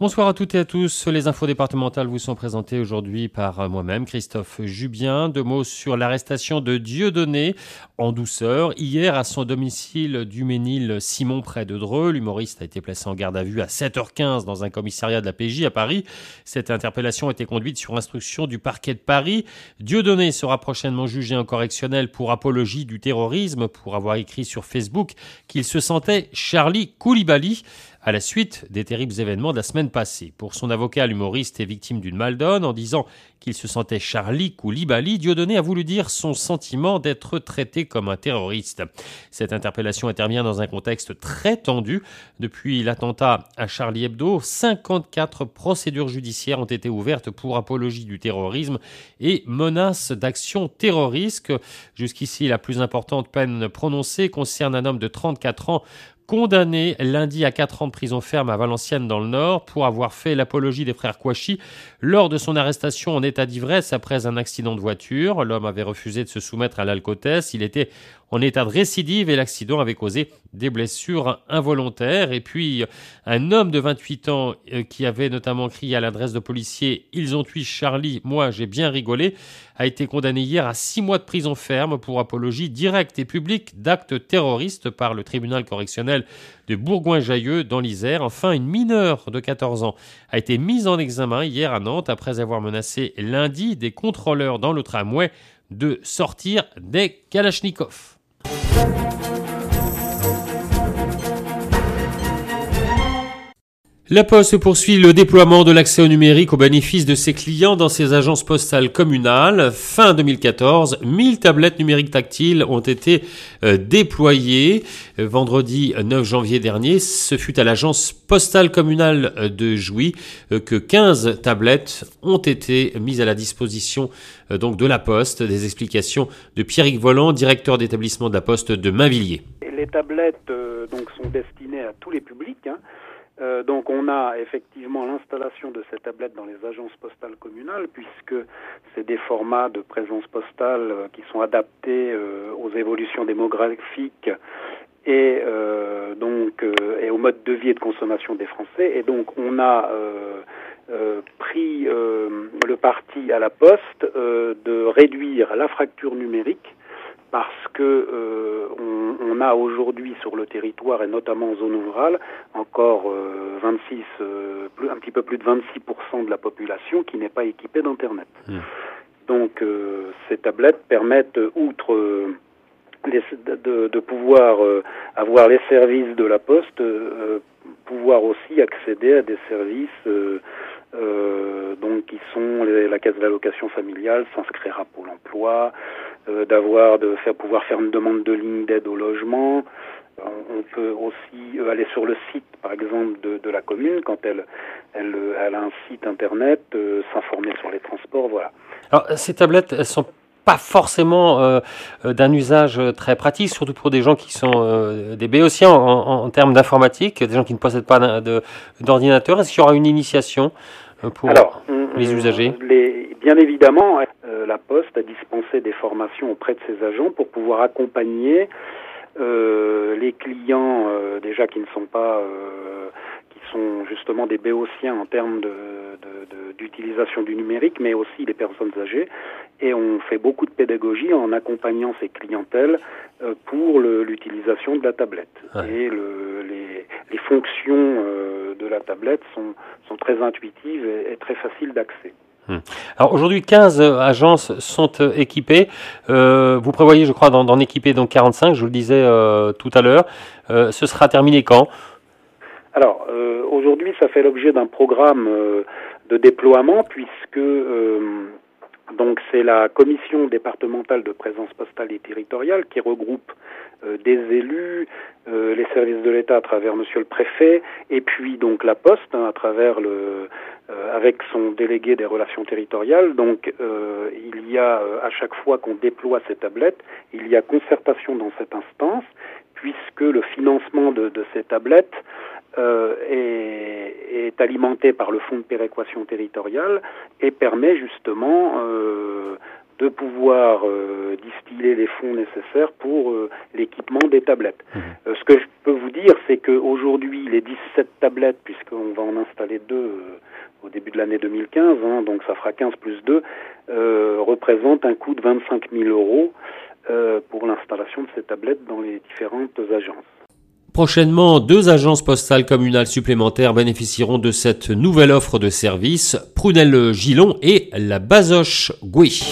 Bonsoir à toutes et à tous. Les infos départementales vous sont présentées aujourd'hui par moi-même, Christophe Jubien. Deux mots sur l'arrestation de Dieudonné en douceur. Hier, à son domicile du Ménil-Simon, près de Dreux, l'humoriste a été placé en garde à vue à 7h15 dans un commissariat de la PJ à Paris. Cette interpellation a été conduite sur instruction du parquet de Paris. Dieudonné sera prochainement jugé en correctionnel pour apologie du terrorisme, pour avoir écrit sur Facebook qu'il se sentait Charlie Koulibaly à la suite des terribles événements de la semaine passée. Pour son avocat, l'humoriste est victime d'une maldonne. En disant qu'il se sentait Charlie Koulibaly, Dieudonné a voulu dire son sentiment d'être traité comme un terroriste. Cette interpellation intervient dans un contexte très tendu. Depuis l'attentat à Charlie Hebdo, 54 procédures judiciaires ont été ouvertes pour apologie du terrorisme et menace d'action terroriste. Jusqu'ici, la plus importante peine prononcée concerne un homme de 34 ans condamné lundi à 4 ans de prison ferme à Valenciennes dans le Nord pour avoir fait l'apologie des frères Kouachi lors de son arrestation en état d'ivresse après un accident de voiture. L'homme avait refusé de se soumettre à l'alcotest. Il était en état de récidive et l'accident avait causé des blessures involontaires. Et puis, un homme de 28 ans qui avait notamment crié à l'adresse de policiers « Ils ont tué Charlie, moi j'ai bien rigolé », a été condamné hier à 6 mois de prison ferme pour apologie directe et publique d'actes terroristes par le tribunal correctionnel de Bourgoin-Jallieu dans l'Isère. Enfin, une mineure de 14 ans a été mise en examen hier à Nantes après avoir menacé lundi des contrôleurs dans le tramway de sortir des kalachnikovs. La Poste poursuit le déploiement de l'accès au numérique au bénéfice de ses clients dans ses agences postales communales. Fin 2014, 1000 tablettes numériques tactiles ont été déployées. Vendredi 9 janvier dernier, ce fut à l'agence postale communale de Jouy que 15 tablettes ont été mises à la disposition donc de la Poste. Des explications de Pierrick Voland, directeur d'établissement de la Poste de Mainvilliers. Les tablettes donc sont destinées à tous les publics. Donc on a effectivement l'installation de ces tablettes dans les agences postales communales puisque c'est des formats de présence postale qui sont adaptés aux évolutions démographiques et et au mode de vie et de consommation des Français. Et donc on a pris le parti à la Poste de réduire la fracture numérique parce que on a aujourd'hui sur le territoire et notamment en zone rurale encore un petit peu plus de 26% de la population qui n'est pas équipée d'Internet. Donc ces tablettes permettent, outre de pouvoir avoir les services de la Poste, pouvoir aussi accéder à des services donc qui sont la caisse d'allocation familiale, s'inscrire à Pôle emploi, pouvoir faire une demande de ligne d'aide au logement. On peut aussi aller sur le site, par exemple, de la commune, quand elle a un site internet, s'informer sur les transports, voilà. Alors, ces tablettes, elles sont pas forcément d'un usage très pratique, surtout pour des gens qui sont des béotiens en termes d'informatique, des gens qui ne possèdent pas d'ordinateur. Est-ce qu'il y aura une initiation pour les usagers? Bien évidemment, la Poste a dispensé des formations auprès de ses agents pour pouvoir accompagner les clients déjà qui ne sont pas qui sont justement des béotiens en termes d'utilisation du numérique, mais aussi les personnes âgées. Et on fait beaucoup de pédagogie en accompagnant ces clientèles pour l'utilisation de la tablette. Ouais. Et les fonctions de la tablette sont très intuitives et très faciles d'accès. Alors aujourd'hui, 15 agences sont équipées. Vous prévoyez, je crois, d'en équiper donc 45, je vous le disais tout à l'heure. Ce sera terminé quand ? Alors, aujourd'hui, ça fait l'objet d'un programme de déploiement puisque donc c'est la commission départementale de présence postale et territoriale qui regroupe des élus, les services de l'État à travers Monsieur le Préfet, et puis donc la Poste à travers avec son délégué des relations territoriales. Donc il y a à chaque fois qu'on déploie ces tablettes, il y a concertation dans cette instance, puisque le financement de ces tablettes est alimenté par le fonds de péréquation territoriale et permet justement de pouvoir distiller les fonds nécessaires pour l'équipement des tablettes. Ce que je peux vous dire, c'est qu'aujourd'hui, les 17 tablettes, puisqu'on va en installer 2 au début de l'année 2015, donc ça fera 15 plus 2, représentent un coût de 25 000 euros pour l'installation de ces tablettes dans les différentes agences. Prochainement, 2 agences postales communales supplémentaires bénéficieront de cette nouvelle offre de services, Prunelle-Gillon et la Bazoches-Gouy.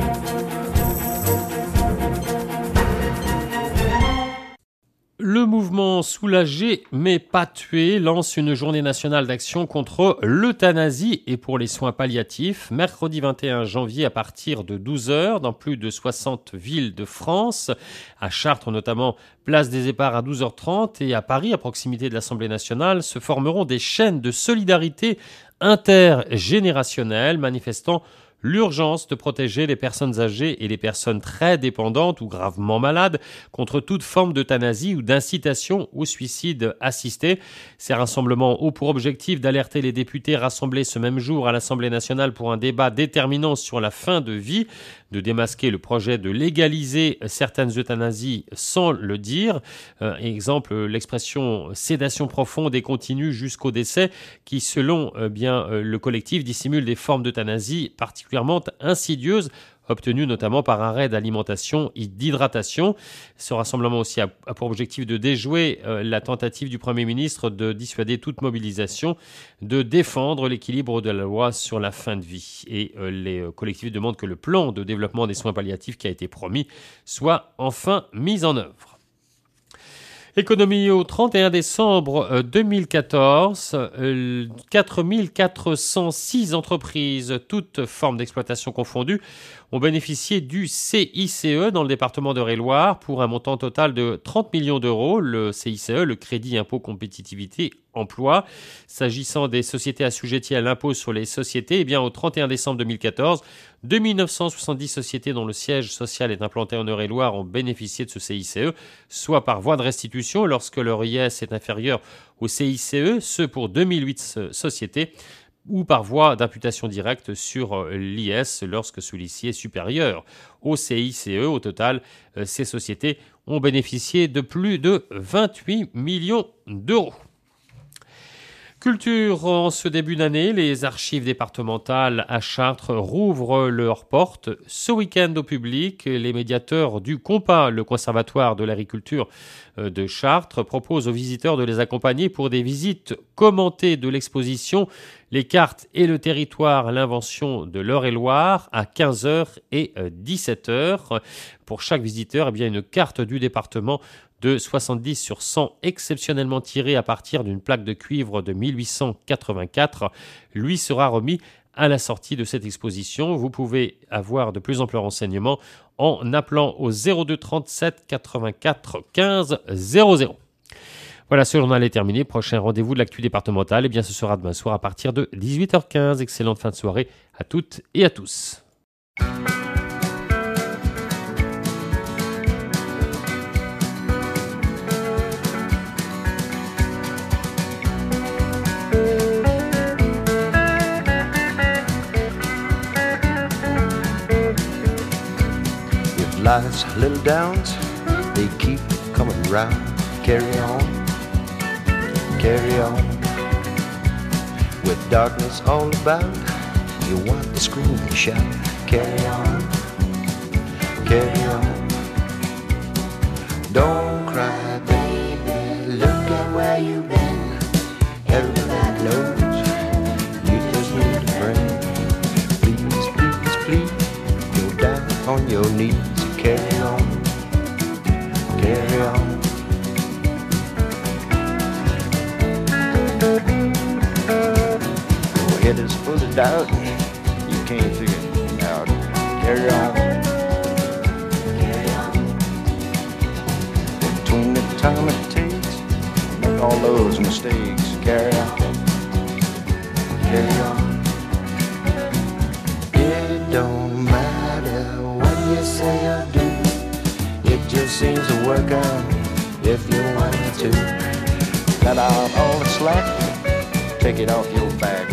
Le mouvement Soulager mais pas tuer lance une journée nationale d'action contre l'euthanasie et pour les soins palliatifs, mercredi 21 janvier à partir de 12h dans plus de 60 villes de France. À Chartres notamment, place des Éparts à 12h30 et à Paris, à proximité de l'Assemblée nationale, se formeront des chaînes de solidarité intergénérationnelle manifestant l'urgence de protéger les personnes âgées et les personnes très dépendantes ou gravement malades contre toute forme d'euthanasie ou d'incitation au suicide assisté. Ces rassemblements ont pour objectif d'alerter les députés rassemblés ce même jour à l'Assemblée nationale pour un débat déterminant sur la fin de vie, de démasquer le projet de légaliser certaines euthanasies sans le dire. Exemple, l'expression sédation profonde et continue jusqu'au décès qui, selon le collectif, dissimule des formes d'euthanasie particulièrement insidieuses, obtenues notamment par arrêt d'alimentation et d'hydratation. Ce rassemblement aussi a pour objectif de déjouer la tentative du Premier ministre de dissuader toute mobilisation, de défendre l'équilibre de la loi sur la fin de vie. Et les collectifs demandent que le plan de développement des soins palliatifs qui a été promis soit enfin mis en œuvre. Économie au 31 décembre 2014, 4406 entreprises, toutes formes d'exploitation confondues, ont bénéficié du CICE dans le département d'Eure-et-Loir pour un montant total de 30 millions d'euros. Le CICE, le Crédit Impôt Compétitivité Emploi. S'agissant des sociétés assujetties à l'impôt sur les sociétés, au 31 décembre 2014, 2970 sociétés dont le siège social est implanté en Eure-et-Loir ont bénéficié de ce CICE, soit par voie de restitution lorsque leur IS est inférieur au CICE, ce pour 2008 sociétés, ou par voie d'imputation directe sur l'IS lorsque celui-ci est supérieur au CICE. Au total, ces sociétés ont bénéficié de plus de 28 millions d'euros. Culture, en ce début d'année, les archives départementales à Chartres rouvrent leurs portes. Ce week-end au public, les médiateurs du COMPA, le Conservatoire de l'agriculture de Chartres, proposent aux visiteurs de les accompagner pour des visites commentées de l'exposition Les cartes et le territoire, l'invention de l'Eure-et-Loir à 15h et 17h. Pour chaque visiteur, une carte du département de 70 sur 100 exceptionnellement tirée à partir d'une plaque de cuivre de 1884 lui sera remis à la sortie de cette exposition. Vous pouvez avoir de plus amples renseignements en appelant au 02 37 84 15 00. Voilà, ce journal est terminé. Prochain rendez-vous de l'actu départementale, ce sera demain soir à partir de 18h15. Excellente fin de soirée à toutes et à tous. Life's little downs, they keep coming round. Carry on, carry on. With darkness all about, you want to scream and shout. Carry on, carry on. Don't cry, baby, look at where you've been. Everybody knows you just need a friend. Please, please, please, go down on your knees. Carry on, carry on. Your head is full of doubt, you can't figure it out. Carry on, carry on. Between the time it takes, make all those mistakes. Carry on, carry on. It don't matter what you say or do, it just seems to work out if you want to. Cut out all the slack, take it off your back.